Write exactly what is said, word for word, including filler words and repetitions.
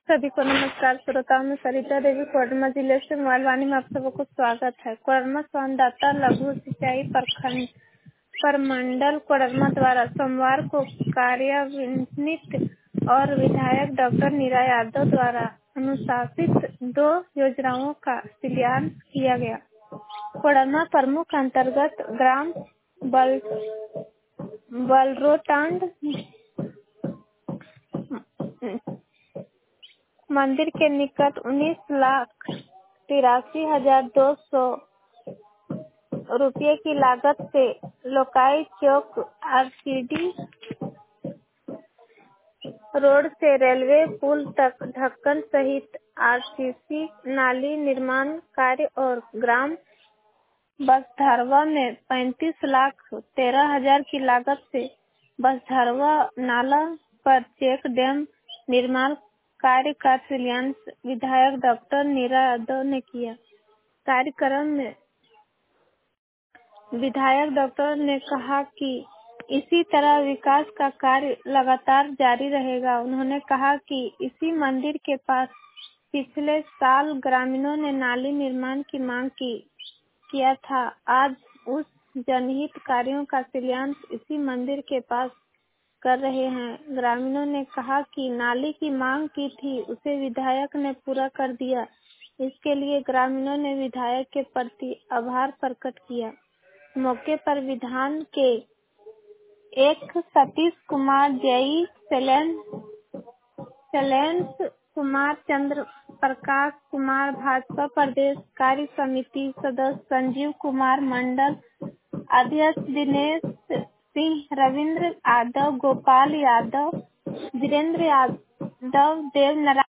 सभी को नमस्कार। श्रोताओं में सरिता देवी कोडरमा जिले से मोबाइल वाणी में आप सबको स्वागत है। कोडरमा संवाददाता लघु सिंचाई प्रखंड प्रमंडल कोडरमा द्वारा सोमवार को कार्यान्वित और विधायक डॉक्टर नीरा यादव द्वारा अनुशासित दो योजनाओं का शिलान्यास किया गया। कोडरमा प्रमुख अंतर्गत ग्राम बल बलरोटांड मंदिर के निकट उन्नीस लाख तिरासी हजार दो सौ रुपये की लागत से लोकाई चौक आरसीडी रोड से रेलवे पुल तक ढक्कन सहित आरसीसी नाली निर्माण कार्य और ग्राम बसधरवा में पैंतीस लाख तेरह हजार की लागत से बसधरवा नाला पर चेक डैम निर्माण कार्य का शिलान्यास विधायक डॉक्टर नीरा यादव ने किया। कार्यक्रम में विधायक डॉक्टर ने कहा कि इसी तरह विकास का कार्य लगातार जारी रहेगा। उन्होंने कहा कि इसी मंदिर के पास पिछले साल ग्रामीणों ने नाली निर्माण की मांग की किया था। आज उस जनहित कार्यों का शिलान्यास इसी मंदिर के पास कर रहे हैं। ग्रामीणों ने कहा कि नाली की मांग की थी, उसे विधायक ने पूरा कर दिया। इसके लिए ग्रामीणों ने विधायक के प्रति आभार प्रकट किया। मौके पर विधान के एक सतीश कुमार जई, शैलेंद्र कुमार, चंद्र प्रकाश कुमार, भाजपा प्रदेश कार्य समिति सदस्य संजीव कुमार, मंडल अध्यक्ष दिनेश सिंह, रविंद्र यादव, गोपाल यादव, वीरेंद्र यादव, देव नारायण